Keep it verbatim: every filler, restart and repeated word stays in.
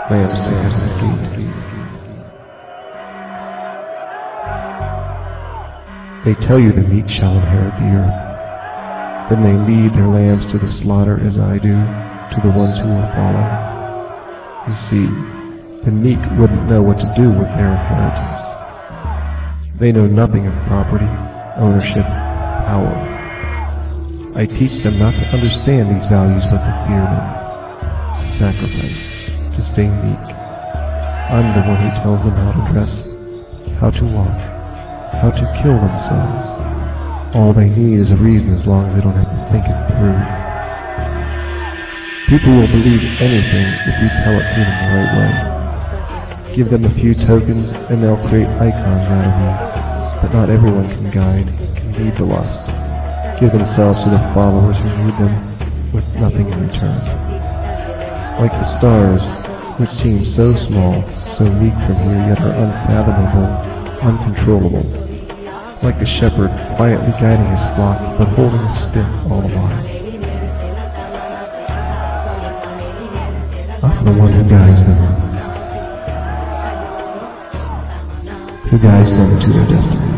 lambs to head the gate. They tell you the meek shall inherit the earth. Then they lead their lambs to the slaughter as I do to the ones who will follow. You see, the meek wouldn't know what to do with their inheritance. They know nothing of property, ownership, power. I teach them not to understand these values but to fear them, to sacrifice, to stay meek. I'm the one who tells them how to dress, how to walk, how to kill themselves. All they need is a reason as long as they don't have to think it through. People will believe anything if you tell it to them the right way. Give them a few tokens and they'll create icons out of you. But not everyone can guide, can lead the lust. Give themselves to the followers who need them with nothing in return. Like the stars, which seem so small, so meek from here, yet are unfathomable, uncontrollable. Like a shepherd quietly guiding his flock, but holding a stick all the while. I'm the one who guides them, who guides them to their destiny.